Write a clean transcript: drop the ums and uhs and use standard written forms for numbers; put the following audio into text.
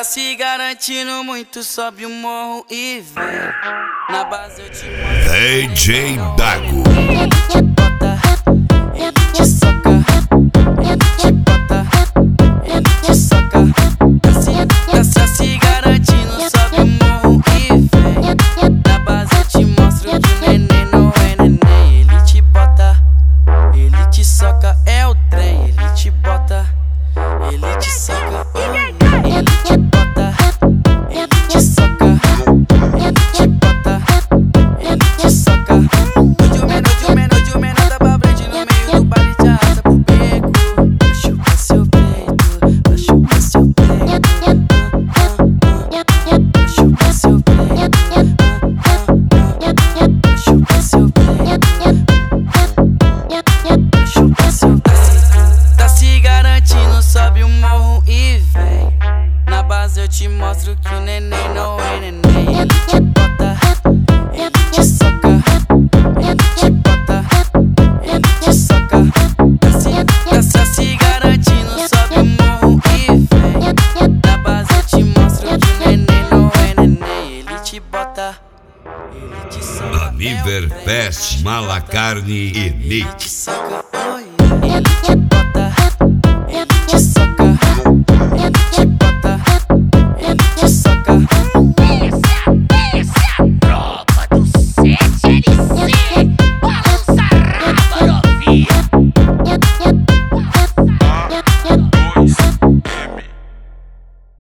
Tá se garantindo muito, sobe o morro e vem. Na base eu te mostro. DJ Dago. Ele te bota, ele te soca, ele te bota, ele te soca. Tá se garantindo, sobe o morro e vem. Na base eu te mostro que o neném não é neném. Ele te bota, ele te soca, é o trem. Ele te bota, ele te soca. Ele te bota, ele te soca, ele te bota, ele te soca. De um menor da pra frente no meio do baile te arrasta pro beco. Vai chupar seu peito, vai chupar seu peito. Vai chupar seu peito, vai chupar seu peito. Vai chupar seu peito. Tá se garantindo, sobe o morro e vem. Na base eu te mostro que o neném não é neném. Ele te bota, ele te soca, ele te bota, ele te soca. Tá se garantindo, sobe o morro e vem. Na base eu te mostro que o neném não é neném. Ele te bota, ele te soca. Aniver Fest, Malacarne e Ele Nick. te soca.